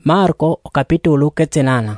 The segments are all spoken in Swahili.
Marko kapitulo ketsenana.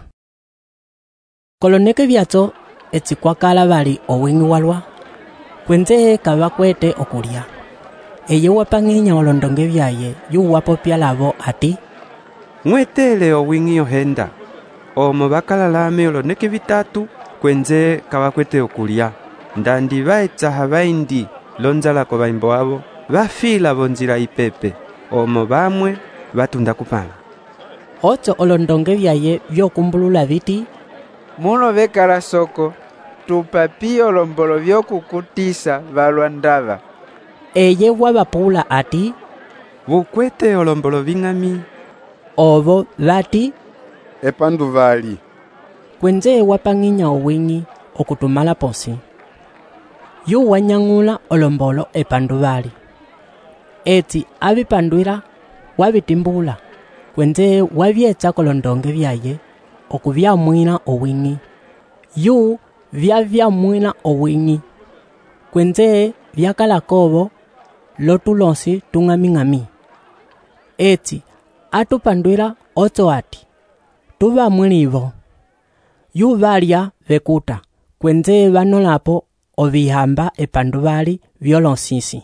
Koloneke vyatso etsikwakala bali owingi walwa kwenze kabakwete okulia. Eye wapanginya olondonge byaye yuwapopya labo ati mwetele owingi ohenda omo bakalalame oloneke bitatu kwenze kabakwete okulia ndandi baetsaha baindi lonzalako baimbo abo bafila bonzira ipepe omo bamwe batunda kupala. Otso olondonge byaye byokumbulula biti muno bekala soko tupapi olombolo byokukutisa balwa ndaba. Eye wabapula ati bukwete olombolo bing'ami. Obo bati epanduvali. Kwenze wapanginya owingi okutumala posi. Yu wanyangula olombolo epanduvali. Eti abipandwira wabitimbula. Kwenze wabyetsa kolondonge byaye okubyamwina owingi. Yu byamwina owingi. Kwenze byakalakobo lotulonsi tung'ami-ng'ami. Eti atupandwira otso ati tuba mwilivo. Yu balya bekuta kwenze banolapo obihamba epanduvali byolonsisi.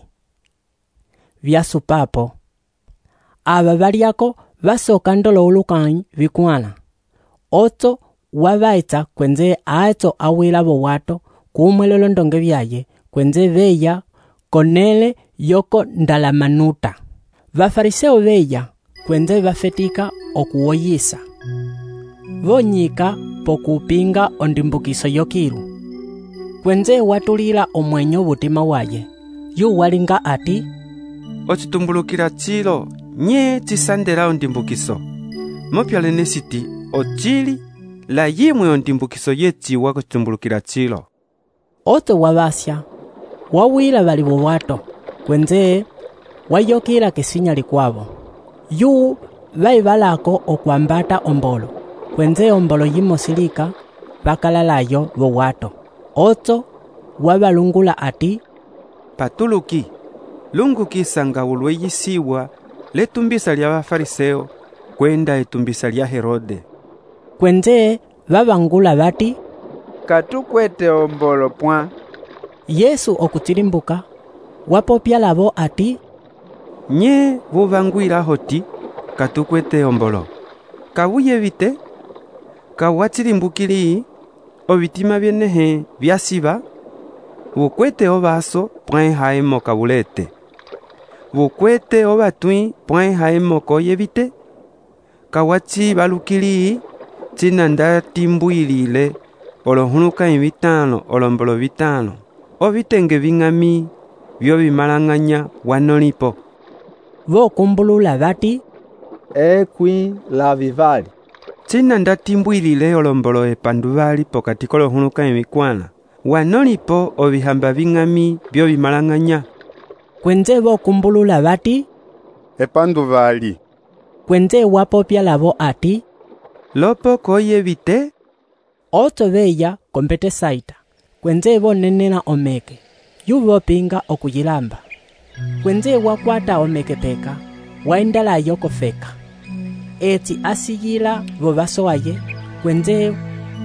Byasupapo. Aba balyako basoka ndolo ulukanyi bikwana. Otso wabaitsa kwenze aetso awila bowato kumwelelo ndonge byaye kwenze beya konele yoko ndalamanuta. Bafariseo beya kwenze bafetika okuwoyisa. Bonyika pokupinga ondimbukiso yokiru. Kwenze watulila omwenyo butima waye. Yu walinga ati Ochitumbulukira chilo nye chisandela ondimbukiso. Mopyalene siti ochili la yimwe ondimbukiso yechiwa kuchitumbulukira chilo. Otso wabasya wawila bali bowato kwenze wayokira kesinyali kwabo. Yu baibalako okwambata ombolo kwenze ombolo yimosilika bakalalayo bowato. Otso wabalungula ati Patuluki lungukisa nga ulweyisiwa letumbisa lya bafariseo kwenda etumbisa lya Herode. Kwenze babangula bati katukwete ombolo pwa. Yesu okutilimbuka wapopya labo ati Nye bubangwira hoti katukwete ombolo. Kabuye bite kawatilimbukili obitima byenehe byasiba bukwete obaso pwe haemo kabulete. Bukwete obatwi pwe haemo koyebite kawachi balukili chinanda timbuilile olohunuka ibitano olombolo bitano obitenge bing'ami byo bimalanganya wanolipo. bokumbulula bati ekwi la vivali. Chinanda timbuilile olombolo epanduvali pokati kolohunuka ibikwana wanolipo obihamba bing'ami byo bimalanganya. Kwenze bokumbulula bati Epanduvali. kwenze wapopya labo ati Lopo koyebite otso beya kompete saita kwenze bonenena omeke yubo pinga okuyilamba. Kwenze wakwata omeke peka waindala yoko feka. Eti asiyila bobaso aye kwenze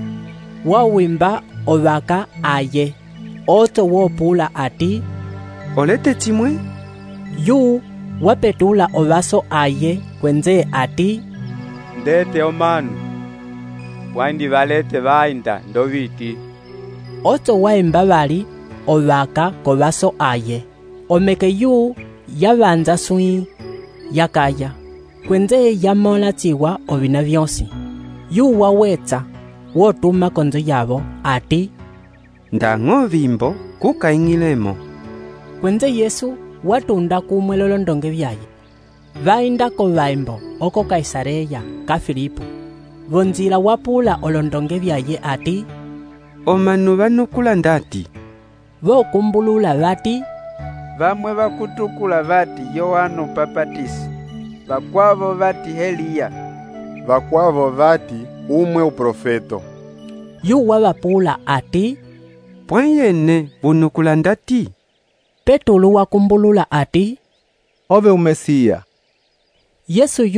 wawimba obaka aye. Otso wopula ati olete chimwe. Yu wapetula obaso aye kwenze ati Ndete omanu wandi balete bainda ndobiti. Otso waimba bali obaka kobaso aye. Omeke yu yabanza sui yakaya kwenze yamola tiwa obina byonsi. Yu wawetsa wotuma konzo yabo ati Ndang'o bimbo kukaingilemo. kwenze Yesu watunda kumwelolo ndonge byaye. Bainda ko baimbo oko Kaisareya ka Filipo. Bonzira wapula olondonge byaye ati Omanu banukula ndati. bokumbulula bati Bamwe bakutukula bati Yohano Mpapatisi. Bakwabo bati Eliya. Bakwavo bati umwe uprofeto. Yu wabapula ati Pwayene bunukula ndati. Petulu wakumbulula ati Ove umesiya. Yesu yu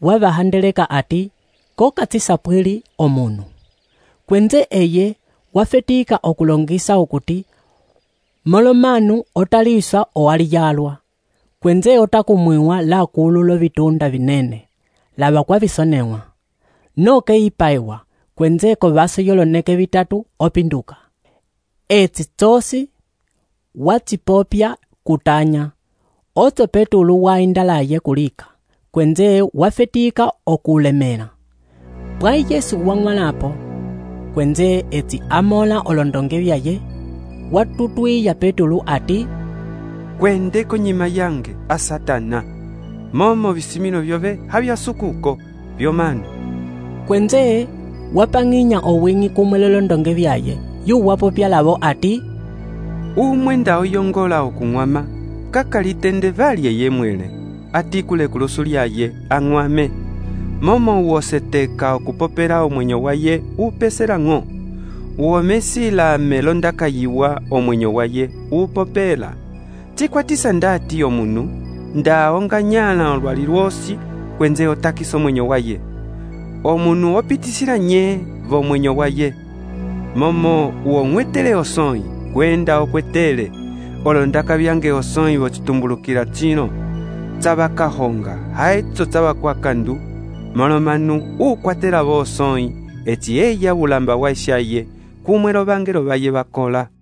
wabahandeleka ati kokatisapwili omunu. Kwenze eye wafetika okulongisa okuti molomanu otaliswa owaliyalwa. Kwenze otakumwiwa la kululo vitunda vinene laba kwa bisonewa. Noke ipaiwa kwenze ko baso yoloneke bitatu opinduka. Etsi tosi watipopya kutanya. Oto Petulu waindalaye kulika. Kwenze wafetika okulemera. Bwai Yesu wang'alapo. Kwenze eti amola olondonge byaye. Watutui ya Petulu ati Kwende konyima yange a Satana. Momo bisimino byobe habyasukuko byomanu. Kwenze wapanginya owingi kumwelolondonge byaye. Yu wapopya labo ati Umwenda oyongola okung'wama kakalitende valye yemwele atikule kulusu lyaye ang'wame. Momo woseteka okupopera omwenyo waye upesera ng'o. Uomesila melondakayiwa omwenyo waye upopela. Chikwatisa ndati omunu ndaonganyala olwali lwosi kwenze otakisa omwenyo waye. Omunu opitisila nye v'omwenyo waye. Momo uong'wetele osoi kwenda okwetele olondaka byange osoi bochitumbulukila chino tsabakahonga haitso tsabakwakandu molomanu ukwatela bo osoi eti eya bulamba waishaye kumwelo bangelo baye bakola.